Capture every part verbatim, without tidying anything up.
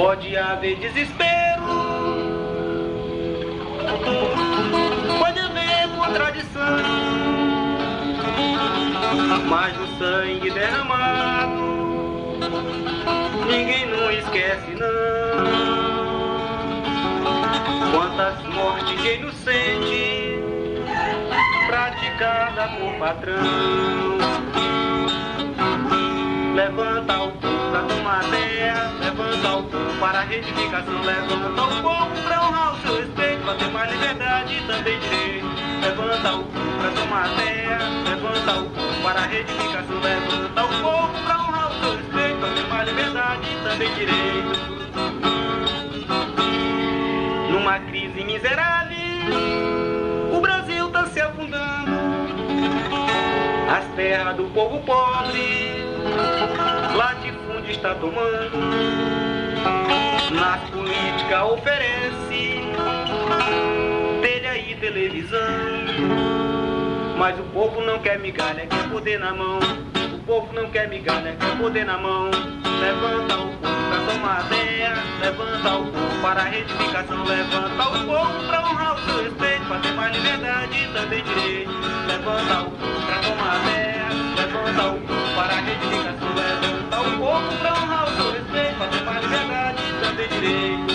Pode haver desespero, pode haver contradição, mas o sangue derramado ninguém não esquece não. Quantas mortes de inocente praticada por patrão. Levanta o povo pra tomar terra, levanta o povo para a retificação, levanta o povo pra honrar o seu respeito, pra ter mais liberdade e também direito. Levanta o povo pra tomar terra, levanta o povo para a retificação, levanta o povo pra honrar o seu respeito, pra ter mais liberdade e também direito. Numa crise miserável, o Brasil tá se afundando, as terras do povo pobre latifúndio está tomando, nas políticas oferece telha e televisão, mas o povo não quer migalha, quer poder na mão. O povo não quer migalha, quer poder na mão. Levanta o povo pra tomar terra, levanta o povo para a retificação, levanta o povo pra honrar o seu respeito, pra ter mais liberdade e também direito. Levanta o povo pra tomar terra, levanta o povo para a retificação, levanta o povo pra honrar o seu respeito, pra ter mais liberdade e também direito.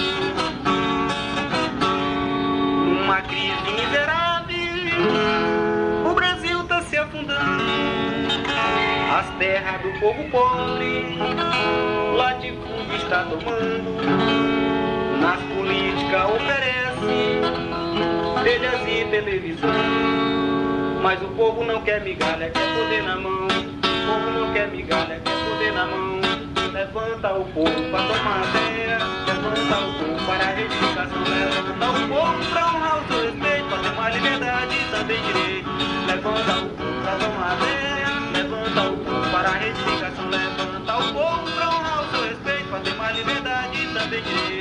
Numa crise miserável, o Brasil tá se afundando, as terras do povo pobre latifúndio está tomando, nas políticas oferece telhas e televisão, mas o povo não quer migalha, quer poder na mão. O povo não quer migalha, quer poder na mão. Levanta o povo para tomar terra, levanta o povo para a retificação, levanta o povo para honrar o seu respeito, para ter mais liberdade e também direito. Levanta o povo para tomar terra, levanta o povo para a retificação, levanta o povo para honrar o seu respeito, para ter mais liberdade e também direito.